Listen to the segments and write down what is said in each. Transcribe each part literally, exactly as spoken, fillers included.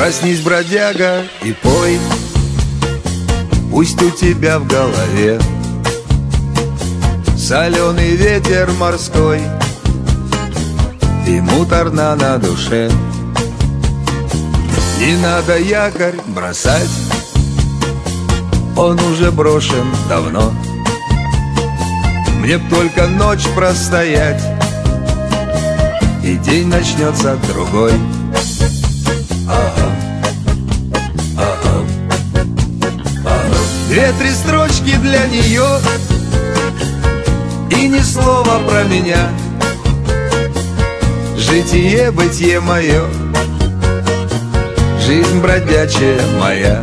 Проснись, бродяга, и пой, пусть у тебя в голове соленый ветер морской и муторно на душе. Не надо якорь бросать, он уже брошен давно. Мне б только ночь простоять, и день начнется другой. Ага, ага, ага. Две-три строчки для нее, и ни слова про меня. Житие, бытие мое, жизнь бродячая моя.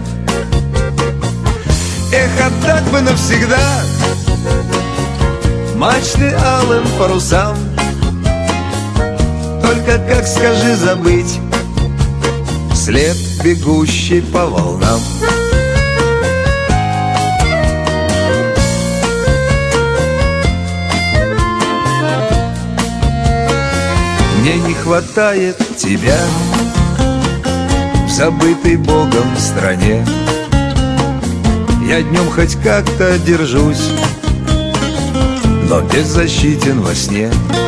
Эх, а так бы навсегда, мачты алым парусам. Только как, скажи, забыть след, бегущий по волнам. Мне не хватает тебя в забытой Богом стране. Я днем хоть как-то держусь, но беззащитен во сне.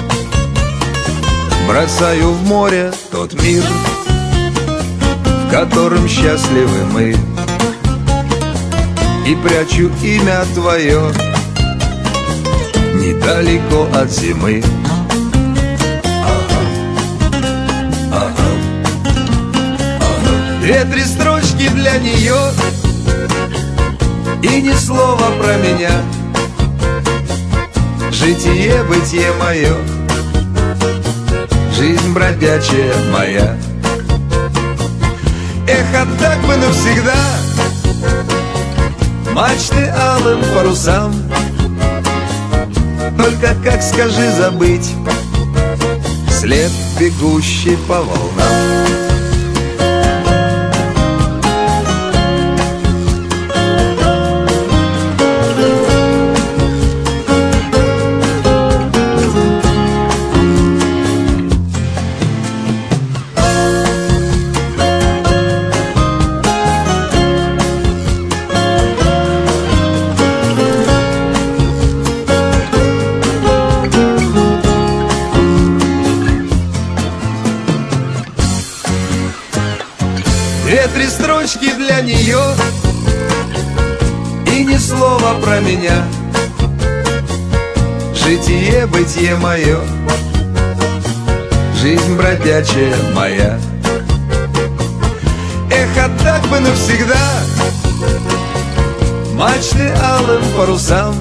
Бросаю в море тот мир, в котором счастливы мы, и прячу имя твое недалеко от зимы. Две-три строчки для нее, и ни слова про меня. Житие, бытие мое, жизнь бродячая моя. Эх, а так бы навсегда, мачты алым парусам. Только как, скажи, забыть след, бегущий по волнам. Две-три строчки для нее, и ни слова про меня. Житие, бытие мое, жизнь бродячая моя. Эх, а так бы навсегда, мачты алым парусам.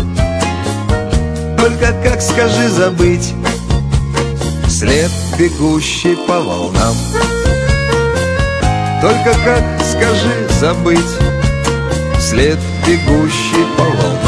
Только как, скажи, забыть след, бегущий по волнам. Только как, скажи, забыть след, бегущий по волнам.